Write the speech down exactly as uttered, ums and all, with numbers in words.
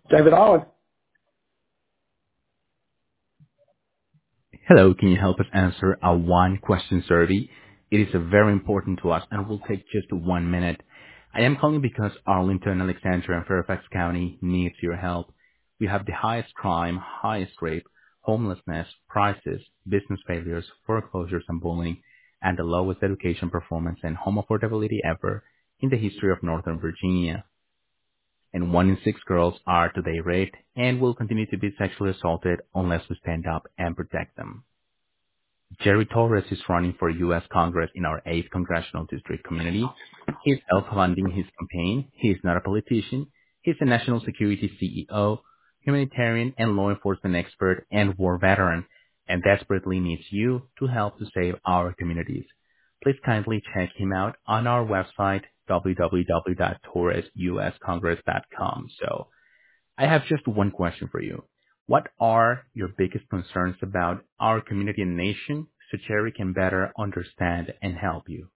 David Allen. Hello, can you help us answer a one question survey? It is uh, very important to us and will take just one minute. I am calling because Arlington, Alexandria, and Fairfax County needs your help. We have the highest crime, highest rape, homelessness, prices, business failures, foreclosures, and bullying, and the lowest education performance and home affordability ever in the history of Northern Virginia. And one in six girls are today raped and will continue to be sexually assaulted unless we stand up and protect them. Jerry Torres is running for U S Congress in our eighth Congressional District community. He's self-funding his campaign. He is not a politician. He's a national security C E O, humanitarian and law enforcement expert, and war veteran, and desperately needs you to help to save our communities. Please kindly check him out on our website, w w w dot torres u s congress dot com. So I have just one question for you. What are your biggest concerns about our community and nation so Cherry can better understand and help you?